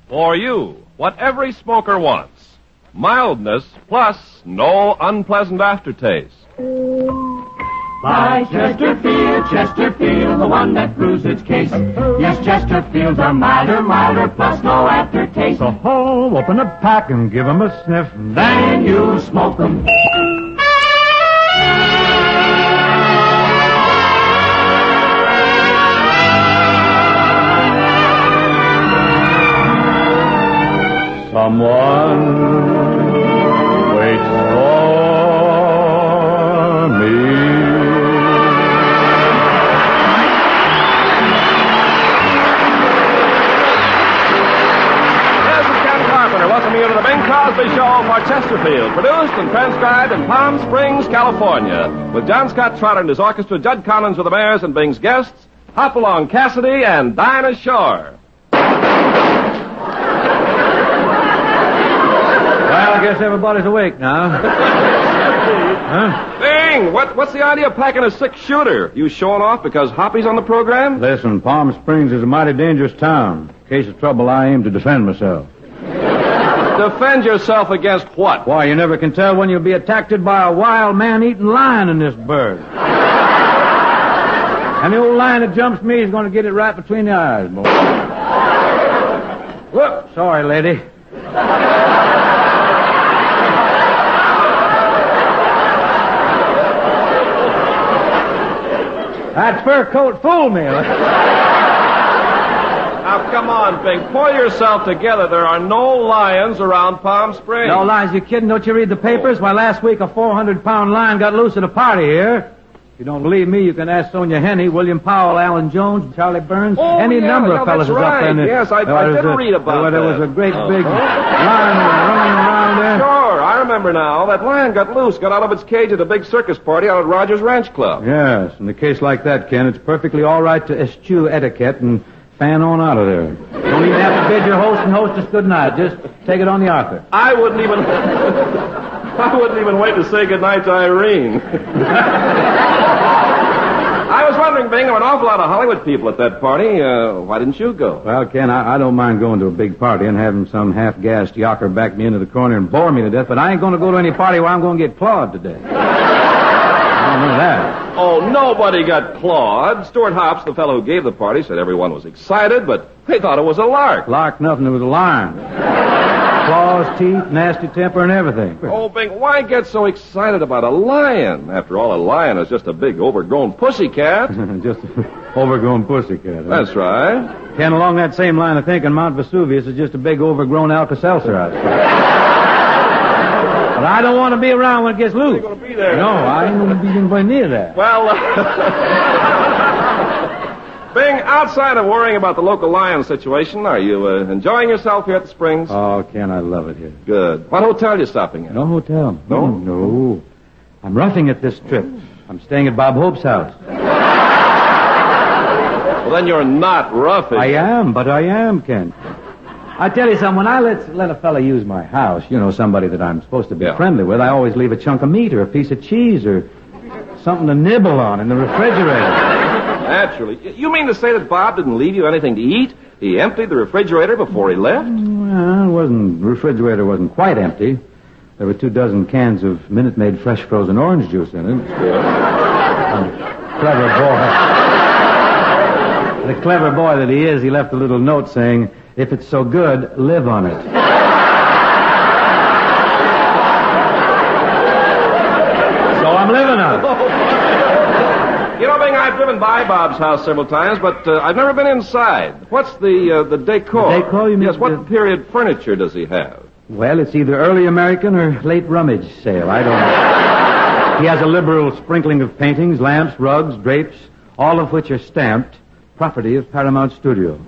For you, what every smoker wants. Mildness plus no unpleasant aftertaste. By Chesterfield, the one that proves its case. Yes, Chesterfields are milder, plus no aftertaste. So ho, open a pack and give 'em a sniff. Then you smoke 'em. Someone waits for me. Welcoming you to the Bing Crosby Show for Chesterfield, produced and transcribed in Palm Springs, California, with John Scott Trotter and his orchestra, Judd Collins with the Bears and Bing's guests, Hopalong Cassidy and Dinah Shore. Well, I guess everybody's awake now. Huh? Bing, what's the idea of packing a six-shooter? You showing off because Hoppy's on the program? Listen, Palm Springs is a mighty dangerous town. In case of trouble, I aim to defend myself. Defend yourself against what? Why, you never can tell when you'll be attacked by a wild man-eating lion in this bird. And the old lion that jumps me is going to get it right between the eyes, boy. Whoop, sorry, lady. That fur coat fooled me. Now, come on, Bing. Pull yourself together. There are no lions around Palm Springs. No lions, you kidding? Don't you read the papers? Why, last week a 400-pound lion got loose at a party here. If you don't believe me, you can ask Sonia Henney, William Powell, Alan Jones, Charlie Burns, any number of fellas is up there. Yes, I did read about that. There was a great big lion running around there. Sure, I remember now. That lion got loose, got out of its cage at a big circus party out at Rogers Ranch Club. Yes, in a case like that, Ken, it's perfectly all right to eschew etiquette and fan on out of there. Don't even have to bid your host and hostess good night. Just take it on the Arthur. I wouldn't even wait to say good night to Irene. I was wondering, Bing, there were an awful lot of Hollywood people at that party. Why didn't you go? Well, Ken, I don't mind going to a big party and having some half-gassed yocker back me into the corner and bore me to death, but I ain't going to go to any party where I'm going to get clawed today. I don't know that. Oh, nobody got clawed. Stuart Hopps, the fellow who gave the party, said everyone was excited, but they thought it was a lark. Lark nothing, it was a lion. Claws, teeth, nasty temper, and everything. Oh, Bing, why get so excited about a lion? After all, a lion is just a big, overgrown pussycat. Just an overgrown pussycat. Huh? That's right. Ken, along that same line of thinking, Mount Vesuvius is just a big, overgrown Alka-Seltzer out there. But I don't want to be around when it gets loose. You're going to be there. No, I ain't going to be anywhere near that. Well, Bing, outside of worrying about the local lion situation, are you enjoying yourself here at the Springs? Oh, Ken, I love it here. Good. What hotel are you stopping at? No hotel. No? No. I'm roughing it this trip. I'm staying at Bob Hope's house. Well, then you're not roughing. I am, Ken. I tell you something, when I let a fella use my house, you know, somebody that I'm supposed to be friendly with, I always leave a chunk of meat or a piece of cheese or something to nibble on in the refrigerator. Naturally. You mean to say that Bob didn't leave you anything to eat? He emptied the refrigerator before he left? Well, the refrigerator wasn't quite empty. There were 24 cans of Minute Maid fresh frozen orange juice in it. Clever boy. The clever boy that he is, he left a little note saying, "If it's so good, live on it." So I'm living on it. You know, Bing, I've driven by Bob's house several times, but I've never been inside. What's the decor? The decor, you mean? Yes, what period furniture does he have? Well, it's either early American or late rummage sale. I don't know. He has a liberal sprinkling of paintings, lamps, rugs, drapes, all of which are stamped property of Paramount Studio.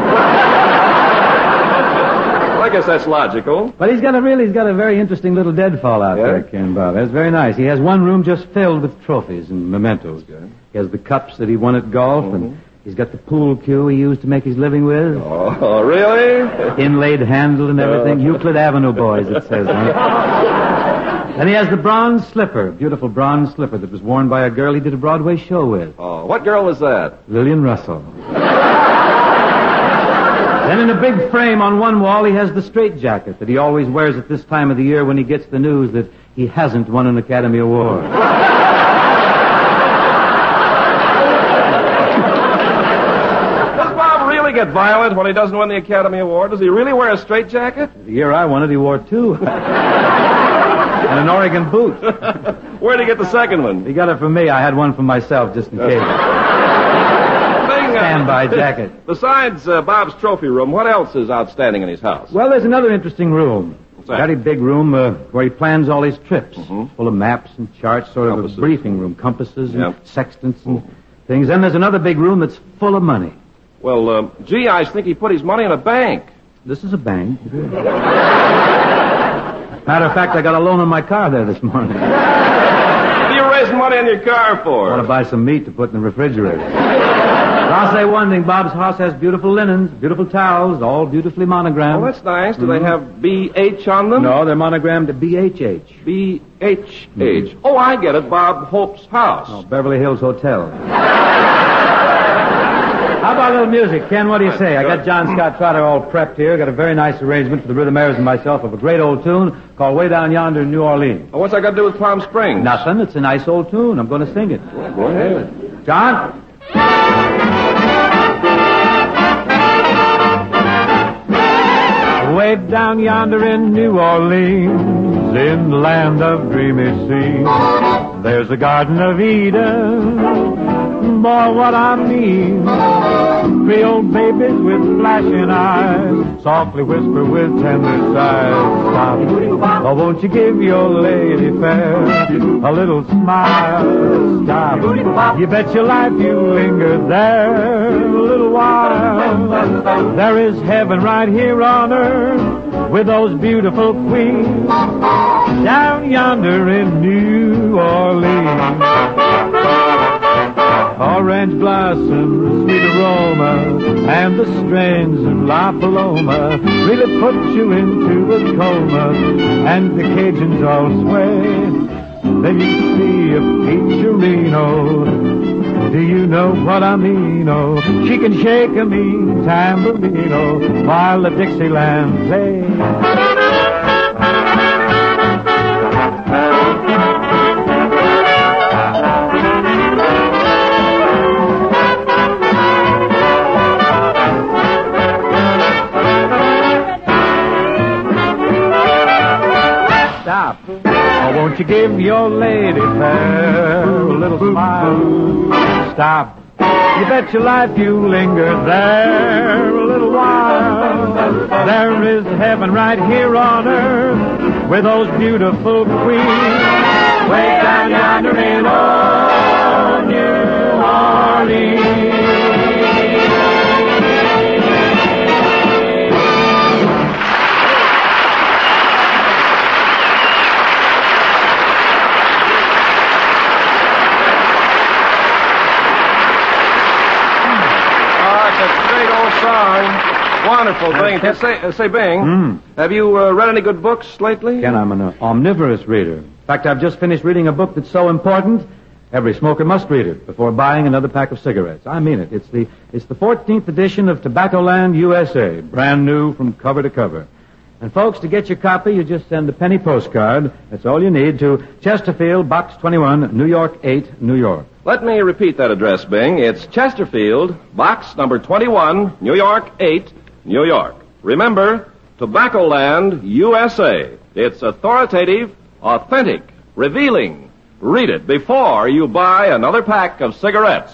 I guess that's logical. But he's got a very interesting little deadfall out there, Ken Bob. That's very nice. He has one room just filled with trophies and mementos. Good. He has the cups that he won at golf, and he's got the pool cue he used to make his living with. Oh, really? Inlaid handle and everything. Euclid Avenue boys, it says. And he has the bronze slipper, beautiful bronze slipper that was worn by a girl he did a Broadway show with. Oh, what girl was that? Lillian Russell. Then in a big frame on one wall, he has the straitjacket that he always wears at this time of the year when he gets the news that he hasn't won an Academy Award. Does Bob really get violent when he doesn't win the Academy Award? Does he really wear a straitjacket? The year I won it, he wore two. And an Oregon boot. Where'd he get the second one? He got it from me. I had one for myself just in case. Standby jacket. Besides Bob's trophy room, what else is outstanding in his house? Well, there's another interesting room. What's that? Very big room where he plans all his trips. Mm-hmm. Full of maps and charts, sort Compasses. of a briefing room, compasses and Yep. sextants and things. Then there's another big room that's full of money. Well, gee, I think he put his money in a bank. This is a bank. Matter of fact, I got a loan on my car there this morning. What are you raising money in your car for? I want to buy some meat to put in the refrigerator. I'll say one thing. Bob's house has beautiful linens, beautiful towels, all beautifully monogrammed. Oh, that's nice. Do they have B.H. on them? No, they're monogrammed B.H.H. B.H.H. Oh, I get it. Bob Hope's house. Oh, Beverly Hills Hotel. How about a little music? Ken, what do you say? I got John Scott Trotter all prepped here. Got a very nice arrangement for the Rhythmaires and myself of a great old tune called Way Down Yonder in New Orleans. Oh, what's that got to do with Palm Springs? Nothing. It's a nice old tune. I'm going to sing it. Go ahead. John? Way down yonder in New Orleans, in the land of dreamy sea, there's a Garden of Eden. Boy, what I mean. Creole babies with flashing eyes softly whisper with tender sighs. Stop. Oh, won't you give your lady fair a little smile? Stop. You bet your life you linger there a little while. There is heaven right here on earth with those beautiful queens down yonder in New Orleans. Orange blossoms, sweet aroma, and the strains of La Paloma really put you into a coma, and the Cajuns all sway. Then you see a peacherino. Do you know what I mean? Oh, she can shake a mean tambourino while the Dixieland plays. Stop. Oh, won't you give your lady fair a little smile? Stop. You bet your life you linger there a little while. There is heaven right here on earth with those beautiful queens way down yonder in old New Orleans. Wonderful thing. Say, Bing, have you read any good books lately? Ken, I'm an omnivorous reader. In fact, I've just finished reading a book that's so important, every smoker must read it before buying another pack of cigarettes. I mean it. It's the 14th edition of Tobaccoland USA, brand new from cover to cover. And folks, to get your copy, you just send a penny postcard. That's all you need to Chesterfield, Box 21, New York 8, New York. Let me repeat that address, Bing. It's Chesterfield, Box number 21, New York 8, New York. Remember, Tobaccoland USA. It's authoritative, authentic, revealing. Read it before you buy another pack of cigarettes.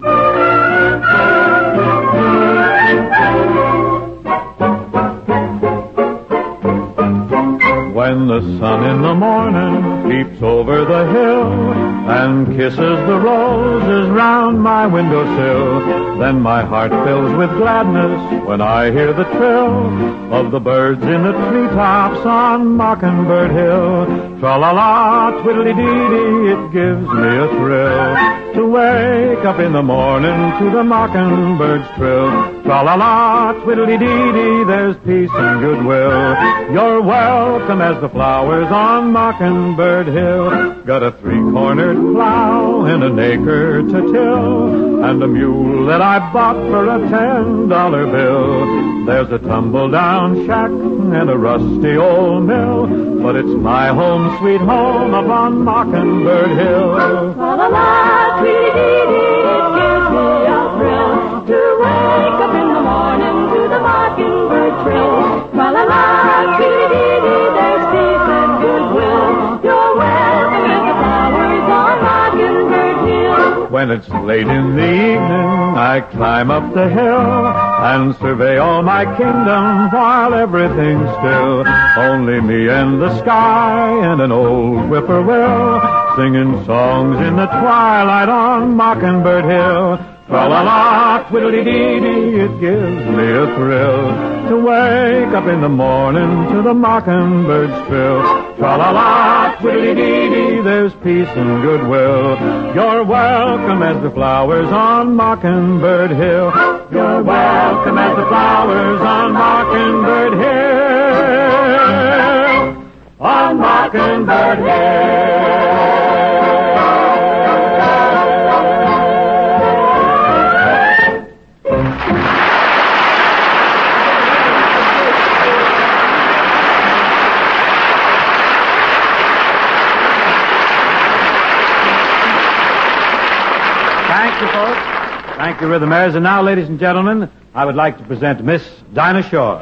When the sun in the morning peeps over the hill and kisses the roses round my windowsill, then my heart fills with gladness when I hear the trill of the birds in the treetops on Mockingbird Hill. Tra-la-la, twiddly-dee-dee, it gives me a thrill to wake up in the morning to the mockingbird's trill. Tra-la-la, twiddly-dee-dee, there's peace and goodwill. You're welcome as as the flowers on Mockingbird Hill. Got a three-cornered plow and an acre to till, and a mule that I bought for a $10 bill. There's a tumble-down shack and a rusty old mill, but it's my home, sweet home, up on Mockingbird Hill. Tra-la-la, tweety-dee-dee, it gives me a thrill to wake up in the morning to the mockingbird trill. Tra-la-la, tweety-dee-dee, there's peace and goodwill. You're welcome in the flowers on Mockingbird Hill. When it's late in the evening, I climb up the hill and survey all my kingdom while everything's still. Only me and the sky and an old whippoorwill singing songs in the twilight on Mockingbird Hill. Tra-la-la, twiddly-dee-dee, it gives me a thrill to wake up in the morning to the mockingbird's trill. Tra-la-la, twiddly-dee-dee, there's peace and goodwill. You're welcome as the flowers on Mockingbird Hill. You're welcome as the flowers on Mockingbird Hill. On Mockingbird Hill. Thank you, folks. Thank you, Rhythmaires. And now, ladies and gentlemen, I would like to present Miss Dinah Shore.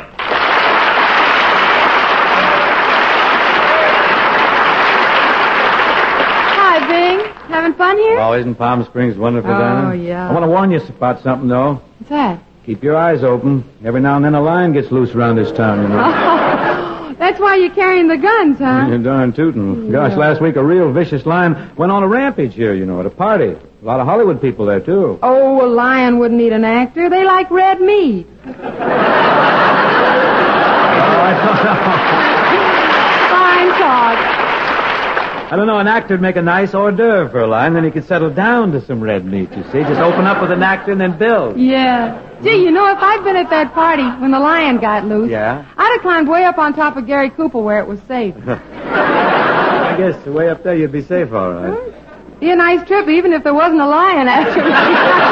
Hi, Bing. Having fun here? Oh, isn't Palm Springs wonderful, Dinah? Oh, yeah. I want to warn you about something, though. What's that? Keep your eyes open. Every now and then a lion gets loose around this town, you know. Oh, that's why you're carrying the guns, huh? You're darn tootin'. Gosh, last week a real vicious lion went on a rampage here, you know, at a party. A lot of Hollywood people there, too. Oh, a lion wouldn't need an actor. They like red meat. Oh, I don't know. Fine talk. I don't know, an actor would make a nice hors d'oeuvre for a lion, then he could settle down to some red meat, you see. Just open up with an actor and then build. Yeah. Gee, you know, if I'd been at that party when the lion got loose, Yeah? I'd have climbed way up on top of Gary Cooper where it was safe. I guess way up there you'd be safe, all right. Be a nice trip, even if there wasn't a lion after me.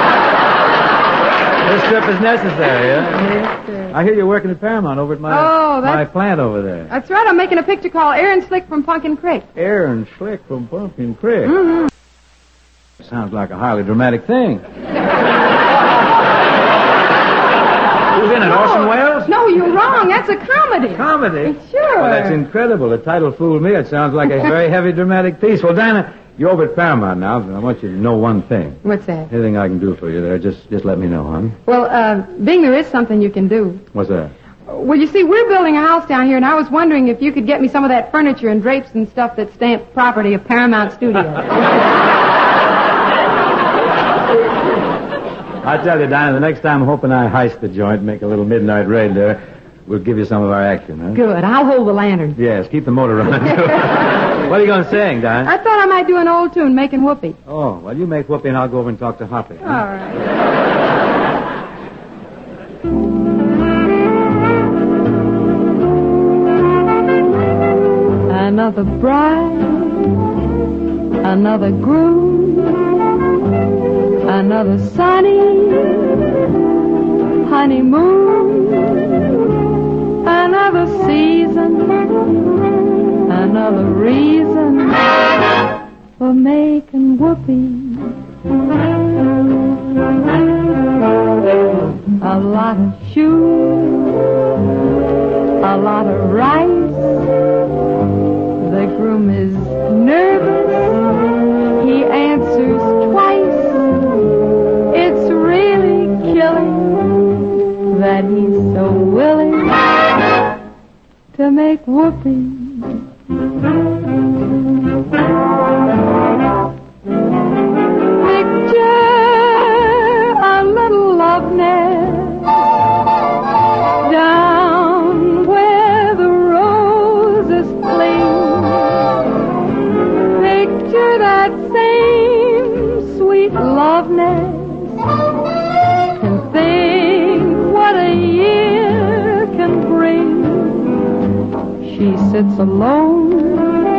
This trip is necessary, yeah? Yes, sir. I hear you're working at Paramount over at my plant over there. That's right. I'm making a picture called Aaron Slick from Pumpkin Creek. Aaron Schlick from Pumpkin Creek. Mm-hmm. Sounds like a highly dramatic thing. Who's in it, Orson Welles? No, you're wrong. That's a comedy. Comedy? Sure. Well, that's incredible. The title fooled me. It sounds like a very heavy dramatic piece. Well, Dinah, you're over at Paramount now, and I want you to know one thing. What's that? Anything I can do for you there, just let me know, hon. Well, Bing, there is something you can do. What's that? Well, you see, we're building a house down here, and I was wondering if you could get me some of that furniture and drapes and stuff that's stamped property of Paramount Studios. I tell you, Dinah, the next time I'm hoping I heist the joint, make a little midnight raid there, we'll give you some of our action, huh? Good. I'll hold the lantern. Yes, keep the motor running. What are you going to sing, Dinah? I thought I might do an old tune, Making Whoopee. Oh, well, you make Whoopi and I'll go over and talk to Hoppy. All right. Another bride, another groom, another sunny honeymoon, another season, another reason for making whoopee. A lot of shoes, a lot of rice. The groom is nervous. He answers twice. It's really killing that he's so willing to make whoopee. Picture a little love nest down where the roses cling. Picture that same sweet love nest and think what a year can bring. She sits alone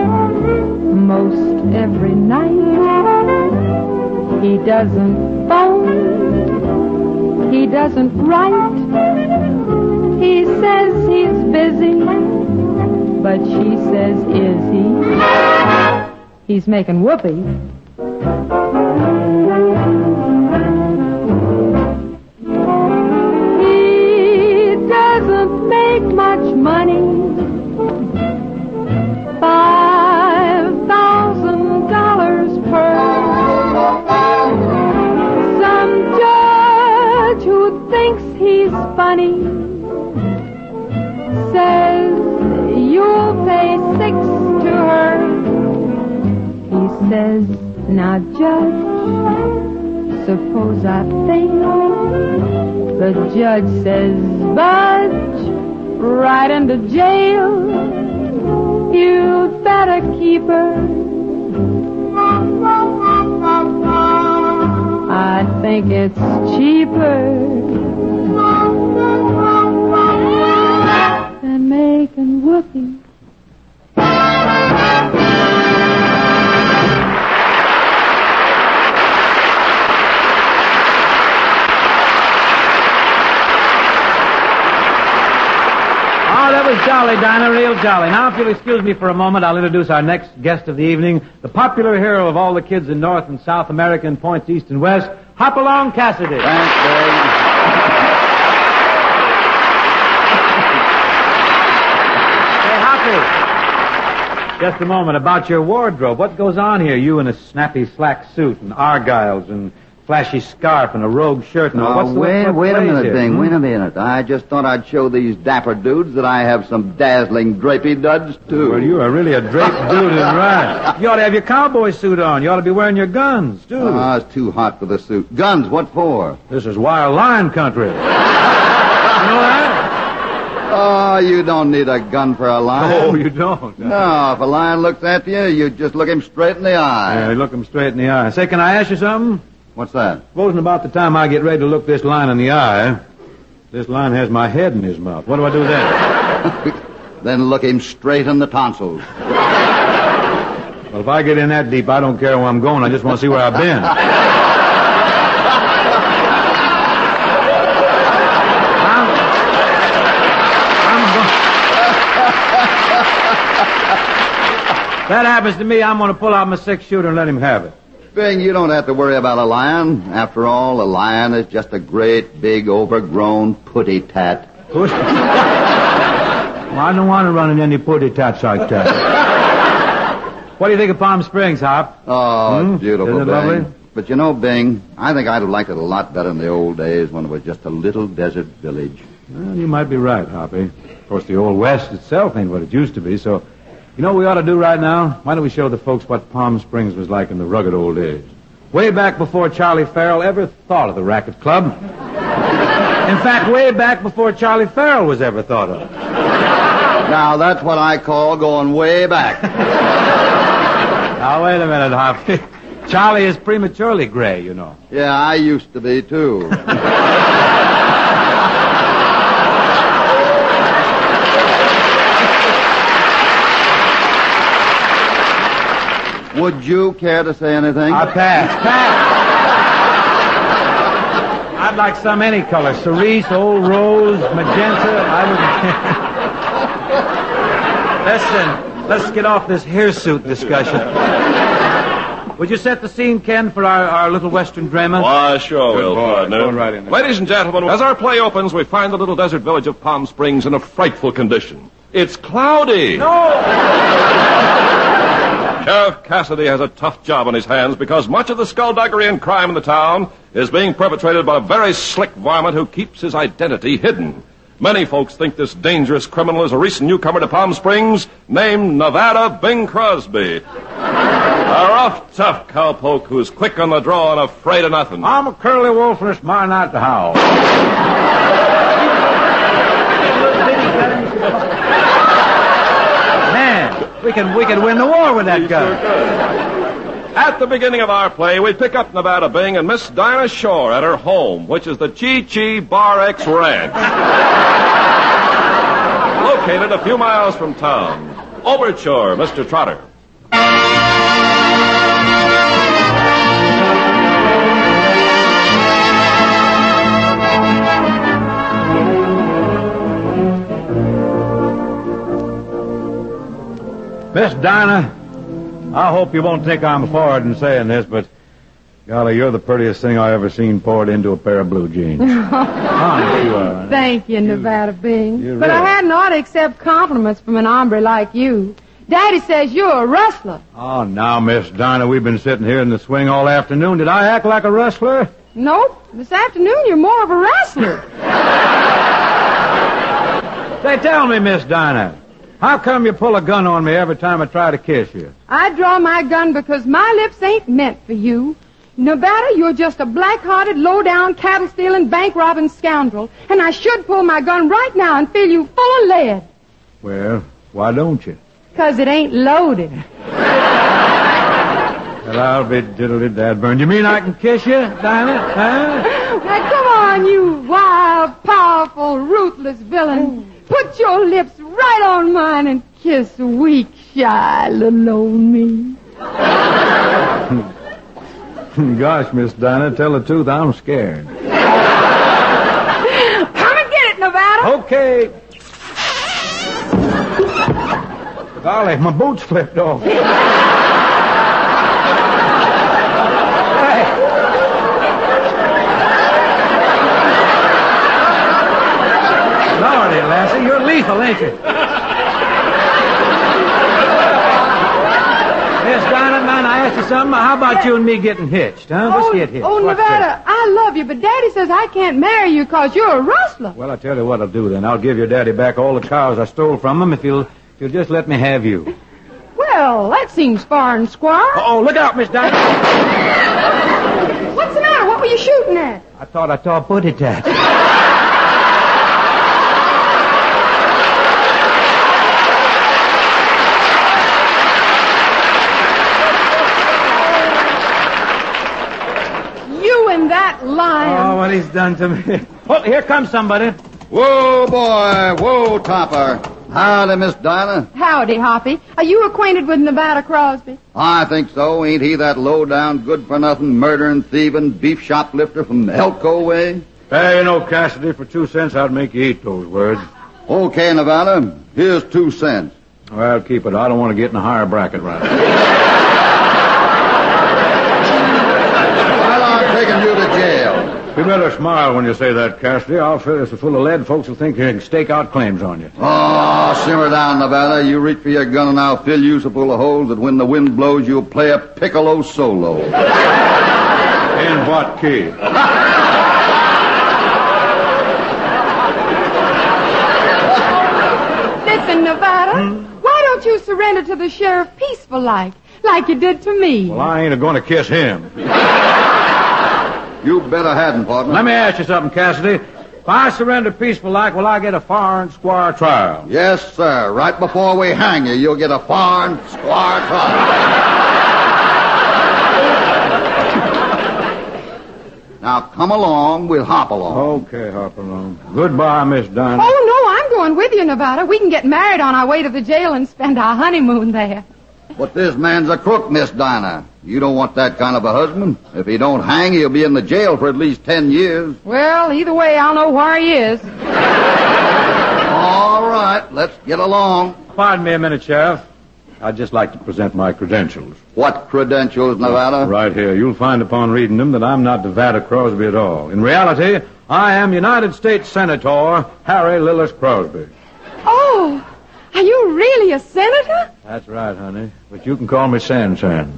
most every night. He doesn't phone, he doesn't write. He says he's busy, but she says, is he? He's making whoopee. He doesn't make much money. $5,000 per. Some judge who thinks he's funny says you'll pay $6 to her. He says, now judge, suppose I fail. The judge says, budge right into jail. You'd better keep her. I think it's cheaper than making whoopee. That was jolly, Dinah, real jolly. Now, if you'll excuse me for a moment, I'll introduce our next guest of the evening, the popular hero of all the kids in North and South America and points east and west, Hopalong Cassidy. Thanks, Dave. Hey, Hoppy. Just a moment, about your wardrobe. What goes on here? You in a snappy slack suit and argyles and flashy scarf and a rogue shirt and all. What's Wait a minute, here? Bing. Wait a minute. I just thought I'd show these dapper dudes that I have some dazzling drapey duds, too. Well, you are really a draped dude in right. You ought to have your cowboy suit on. You ought to be wearing your guns, too. It's too hot for the suit. Guns, what for? This is wild lion country. You know that? Oh, you don't need a gun for a lion. No, you don't. No, if a lion looks at you, you just look him straight in the eye. Yeah, look him straight in the eye. Say, can I ask you something? What's that? Supposing about the time I get ready to look this lion in the eye, this lion has my head in his mouth. What do I do then? Then look him straight in the tonsils. Well, if I get in that deep, I don't care where I'm going. I just want to see where I've been. That happens to me, I'm going to pull out my 6-shooter and let him have it. Bing, you don't have to worry about a lion. After all, a lion is just a great, big, overgrown putty tat. Well, I don't want to run in any putty tats like that. What do you think of Palm Springs, Hop? Oh, it's beautiful, Isn't it Bing. lovely? But you know, Bing, I think I'd have liked it a lot better in the old days when it was just a little desert village. Well, you might be right, Hoppy. Of course, the old West itself ain't what it used to be, so... You know what we ought to do right now? Why don't we show the folks what Palm Springs was like in the rugged old days? Way back before Charlie Farrell ever thought of the racket club. In fact, way back before Charlie Farrell was ever thought of. Now, that's what I call going way back. Now, wait a minute, Hoppy. Charlie is prematurely gray, you know. Yeah, I used to be, too. Would you care to say anything? I pass. I'd like some any color. Cerise, old rose, magenta. Listen, let's get off this hirsute discussion. Would you set the scene, Ken, for our little western drama? Why, sure will, partner. Going right in there. Ladies and gentlemen, as our play opens, we find the little desert village of Palm Springs in a frightful condition. It's cloudy. Sheriff Cassidy has a tough job on his hands because much of the skullduggery and crime in the town is being perpetrated by a very slick varmint who keeps his identity hidden. Many folks think this dangerous criminal is a recent newcomer to Palm Springs named Nevada Bing Crosby. A rough, tough cowpoke who's quick on the draw and afraid of nothing. I'm a curly wolf and it's my night to howl. Man, we can win the war with that gun. At the beginning of our play, we pick up Nevada Bing and Miss Dinah Shore at her home, which is the Chi Chi Bar X Ranch. Look located a few miles from town. Overture, Mr. Trotter. Miss Dinah, I hope you won't think I'm forward in saying this, but golly, you're the prettiest thing I ever seen poured into a pair of blue jeans. Honest, you are. Thank you, Nevada Bing. You But I really- hadn't ought to accept compliments from an hombre like you. Daddy says you're a rustler. Oh, now, Miss Dinah, we've been sitting here in the swing all afternoon. Did I act like a rustler? Nope. This afternoon you're more of a wrestler. Say, tell me, Miss Dinah, how come you pull a gun on me every time I try to kiss you? I draw my gun because my lips ain't meant for you. Nevada, you're just a black-hearted, low-down, cattle-stealing, bank-robbing scoundrel. And I should pull my gun right now and fill you full of lead. Well, why don't you? 'Cause it ain't loaded. Well, I'll be diddly-dad-burned. You mean I can kiss you, Dinah? Huh? Now, come on, you wild, powerful, ruthless villain. Put your lips right on mine and kiss weak, shy, little old me. Gosh, Miss Dinah, tell the truth, I'm scared. Come and get it, Nevada. Okay. Golly, my boots slipped off. Hey. Lordy, Lassie, you're lethal, ain't you? Miss Dinah, man, I asked you something. How about you and me getting hitched, huh? Let's get hitched. Oh, What's Nevada, I love you, but Daddy says I can't marry you 'cause you're a rustler. this? Well, I'll tell you what I'll do then. I'll give your daddy back all the cows I stole from him if you'll just let me have you. Well, that seems fair and square. Oh, look out, Miss Dinah. What's the matter? What were you shooting at? I thought I saw a booty tat. You and that lion. Oh, what he's done to me. Oh, here comes somebody. Whoa, boy. Whoa, Topper. Howdy, Miss Dinah. Howdy, Hoppy. Are you acquainted with Nevada Crosby? I think so. Ain't he that low-down, good-for-nothing, murdering, thieving, beef shoplifter from Elko way? Hey, you know, Cassidy, for 2 cents, I'd make you eat those words. Okay, Nevada. Here's 2 cents. Well, keep it. I don't want to get in a higher bracket right now. Well, I'm taking you to jail. You better smile when you say that, Cassidy. I'll fill this full of lead. Folks will think they can stake out claims on you. Oh, simmer down, Nevada. You reach for your gun and I'll fill you so full of holes that when the wind blows, you'll play a piccolo solo. In what key? Listen, Nevada, why don't you surrender to the sheriff peaceful like you did to me? Well, I ain't going to kiss him. You better hadn't, partner. Let me ask you something, Cassidy. If I surrender peaceful like, will I get a fair and square trial? Yes, sir. Right before we hang you, you'll get a fair and square trial. Now, come along. We'll hop along. Okay, hop along. Goodbye, Miss Dinah. Oh, no, I'm going with you, Nevada. We can get married on our way to the jail and spend our honeymoon there. But this man's a crook, Miss Dinah. You don't want that kind of a husband. If he don't hang, he'll be in the jail for at least 10 years. Well, either way, I'll know where he is. All right, let's get along. Pardon me a minute, Sheriff. I'd just like to present my credentials. What credentials, Nevada? Right here. You'll find upon reading them that I'm not Nevada Crosby at all. In reality, I am United States Senator Harry Lillis Crosby. Oh, are you really a senator? That's right, honey. But you can call me San.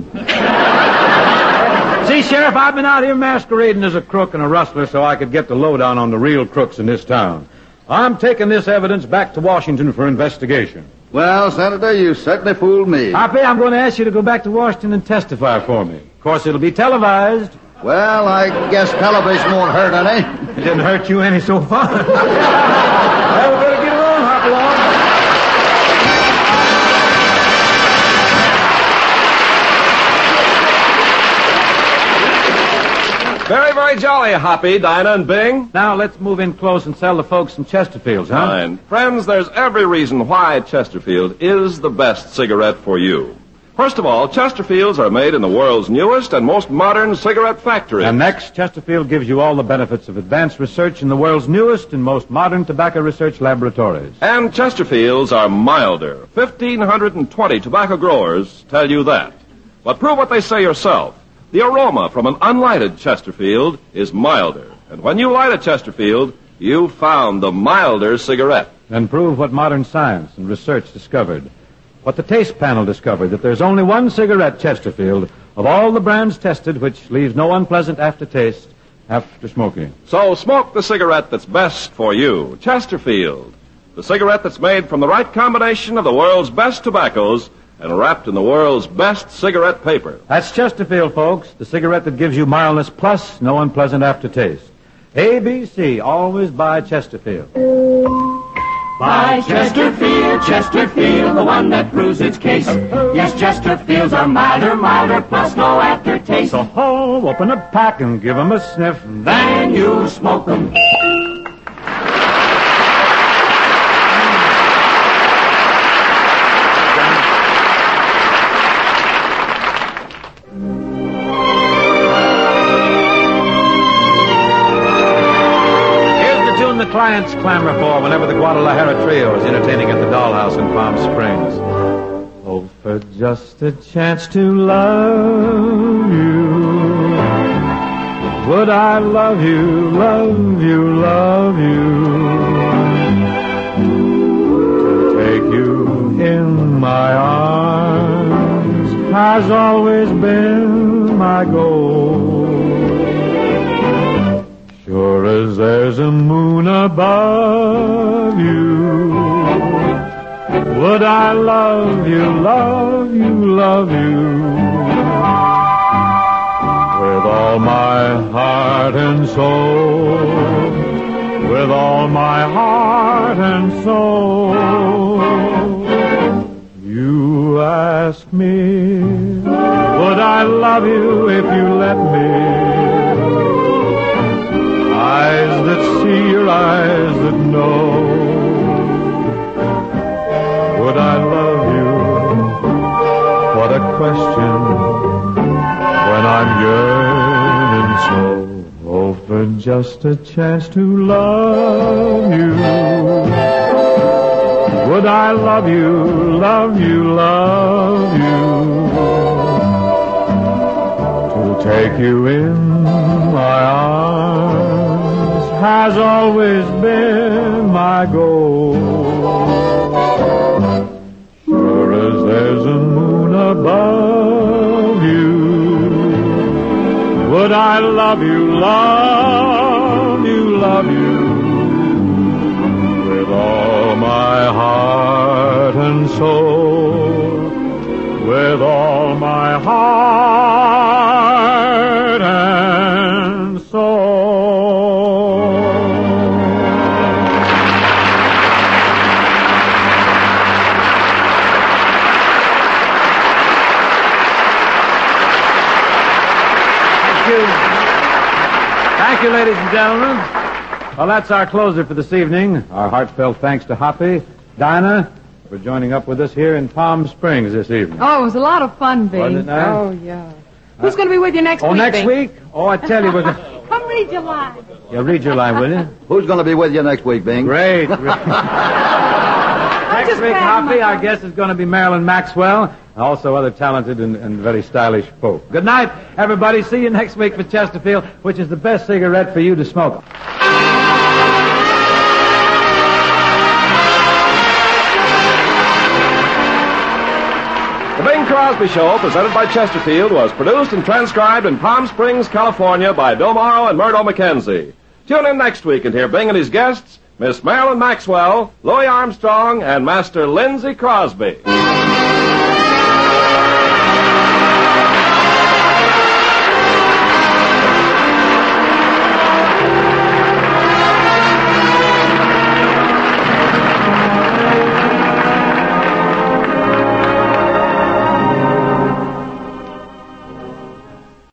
See, Sheriff, I've been out here masquerading as a crook and a rustler so I could get the lowdown on the real crooks in this town. I'm taking this evidence back to Washington for investigation. Well, Senator, you certainly fooled me. Hoppy, I'm going to ask you to go back to Washington and testify for me. Of course, it'll be televised. Well, I guess television won't hurt any. It didn't hurt you any so far. Well, we better get along, Hopalong. Very, very Jolly, jolly, Hoppy, Dinah, and Bing. Now let's move in close and sell the folks some Chesterfields, huh? Fine. Friends, there's every reason why Chesterfield is the best cigarette for you. First of all, Chesterfields are made in the world's newest and most modern cigarette factory. And next, Chesterfield gives you all the benefits of advanced research in the world's newest and most modern tobacco research laboratories. And Chesterfields are milder. 1,520 tobacco growers tell you that. But prove what they say yourself. The aroma from an unlighted Chesterfield is milder. And when you light a Chesterfield, you've found the milder cigarette. And prove what modern science and research discovered. What the taste panel discovered, that there's only one cigarette Chesterfield of all the brands tested which leaves no unpleasant aftertaste after smoking. So smoke the cigarette that's best for you, Chesterfield. The cigarette that's made from the right combination of the world's best tobaccos and wrapped in the world's best cigarette paper. That's Chesterfield, folks, the cigarette that gives you mildness plus no unpleasant aftertaste. ABC, always buy Chesterfield. Buy Chesterfield, Chesterfield, the one that proves its case. Yes, Chesterfields are milder, milder, plus no aftertaste. So ho, open a pack and give 'em a sniff. Then you smoke 'em. Clients clamor for whenever the Guadalajara Trio is entertaining at the Dollhouse in Palm Springs. Oh, for just a chance to love you. Would I love you, love you, love you. To take you in my arms has always been my goal. Sure as there's a moon above you, would I love you, love you, love you, with all my heart and soul, with all my heart and soul. You ask me, would I love you if you let me? Eyes that see, your eyes that know. Would I love you? What a question when I'm yearning so. Oh, for just a chance to love you. Would I love you, love you, love you. To take you in my arms has always been my goal. Sure as there's a moon above you, would I love you, love you, love you, with all my heart and soul, with all my heart and soul. Thank you, ladies and gentlemen. Well, that's our closer for this evening. Our heartfelt thanks to Hoppy, Dinah, for joining up with us here in Palm Springs this evening. Oh, it was a lot of fun, Bing. Wasn't it nice? Oh, yeah. Who's going to be with you next week, next Bing? week? Oh, I tell you, we're going to... Come read your line. Yeah, read your line, will you? Who's going to be with you next week, Bing? Great. Next week, Hoppy, our guest is going to be Marilyn Maxwell, and also other talented and very stylish folk. Good night, everybody. See you next week for Chesterfield, which is the best cigarette for you to smoke. The Bing Crosby Show, presented by Chesterfield, was produced and transcribed in Palm Springs, California by Bill Morrow and Murdo McKenzie. Tune in next week and hear Bing and his guests, Miss Marilyn Maxwell, Louis Armstrong, and Master Lindsey Crosby.